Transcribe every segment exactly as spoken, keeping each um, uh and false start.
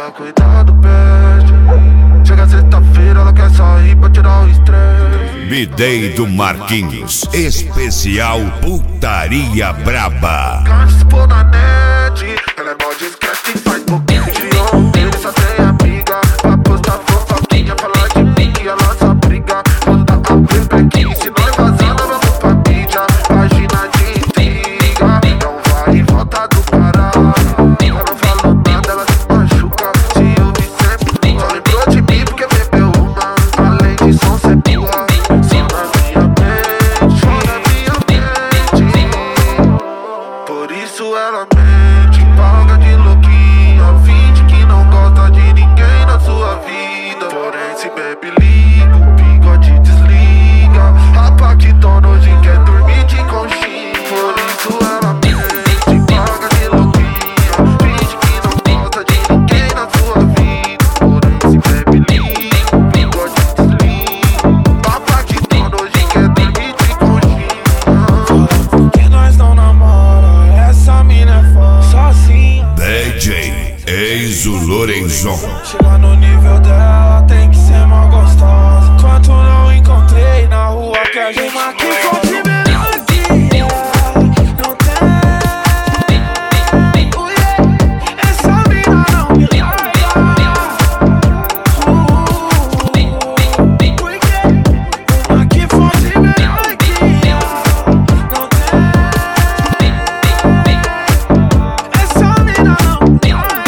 ela cuida do peixe. Chega sexta-feira, ela quer sair pra tirar o estresse. B-Day do Marquinhos, especial Putaria Braba. Canto expor na net, ela é mó discreta e faz pouquinho de onda. Ele só tem amiga pra postar fofoquinha, falar de mim que ela só briga. Manda a pepequinha, se nós vazar, nós vamos pra mídia. Página de intriga, então vai e volta do caralho. Ela não falou nada, ela se machuca, se ouve sempre. Só lembrou de mim porque bebeu uma, além de som ser boa. Só na minha mente, só na minha mente. Por isso ela mente, paga de louquinha, finge que não gosta de ninguém na sua vida. Porém se bebe liga, o bigode desliga. A paquitona hoje quer dormir de conchinha. Por isso ela mente, paga de louquinha, finge que não gosta de ninguém na sua vida. Porém se bebe liga, o bigode desliga. A paquitona hoje quer dormir de conchinha. Porque nós não namora, essa mina é foda, sozinha. D J Enzo Lorenzon. Chegar no nível dela tem que ser mó gostosa. Enquanto não encontrei na rua que a gente uma que fosse melhor que ela, não tem. Uh, yeah. Essa mina não me larga. Uh, porque uma que fosse melhor que ela, não tem. Essa mina não me larga.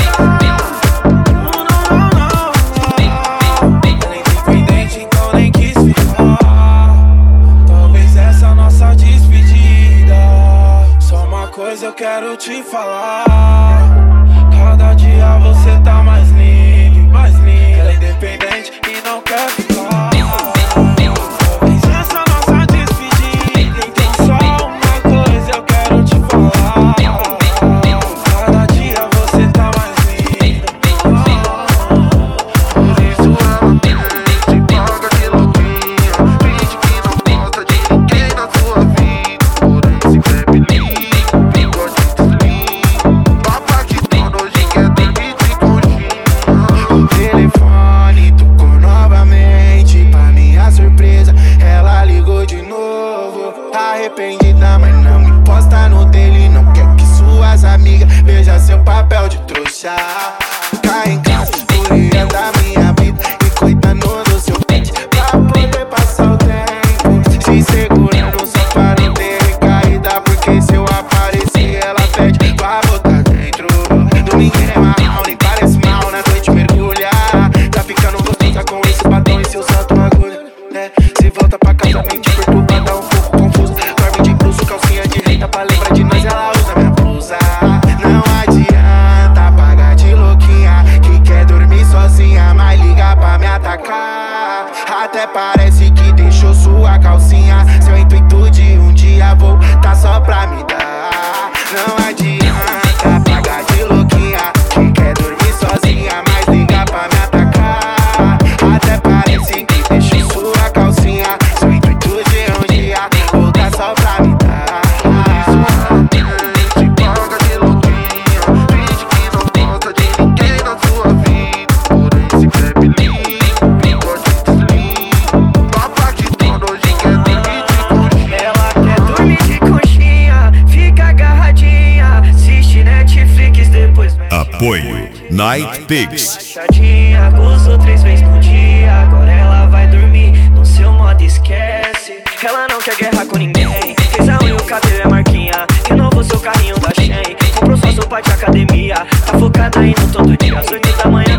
Coisa eu quero te falar. Cada dia você tá mais linda, mais linda. Ela é independente e não quer ficar. Talvez essa nossa despedida. Então só uma coisa eu quero te falar. Cada dia você tá mais linda. Por isso ela mente, paga de louquinha, finge que não gosta de ninguém na sua vida. Porém se bebe liga, o bigode desliga. Papai que dono hoje quer dormir de conchinha. O telefone tocou novamente. Pra minha surpresa, ela ligou de novo. Arrependida, mas não me posta no dele. Não quer que suas amigas vejam seu papel de trouxa. Cai em casa, furia da minha vida e cuidando do seu pente pra poder passar o tempo. Se segurando só para não ter recaída, porque se eu aparecer ela pede pra botar dentro. Domingo é marrom, nem parece mal, na noite mergulha. Tá ficando gostosa com esse batom e seu salto agulha, né? Se volta pra casa mente perturbada, um pouco confusa. Dorme de bruxo, calcinha de reta pra lembrar de nós, ela usa minha blusa. Não adianta pagar de louquinha que quer dormir sozinha, mas liga pra me atacar. Até parece que deixou sua calcinha. Seu intuito de um dia voltar só pra me dar. Não adianta pagar de louquinha que quer dormir sozinha, mas liga pra me atacar. Até parece que deixou sua calcinha. Seu intuito de um dia voltar só pra me dar. Mente, paga de louquinha, finge que não gosta de ninguém na sua vida. Porém se bebe liga, o bigode desliga. Papai que dono hoje quer dormir de conchinha. Ela quer dormir de conchinha, fica agarradinha, assiste Netflix depois. Apoio Night Pigs. Chadinha, usou três vezes no dia. Agora ela vai dormir no seu modo esquece. Ela não quer guerra com ninguém. Fez a unha, o cabelo é marquinha. Renovou seu carrinho da Shein. Comprou só sopa de academia. Tá focada indo todo dia. Às oito da manhã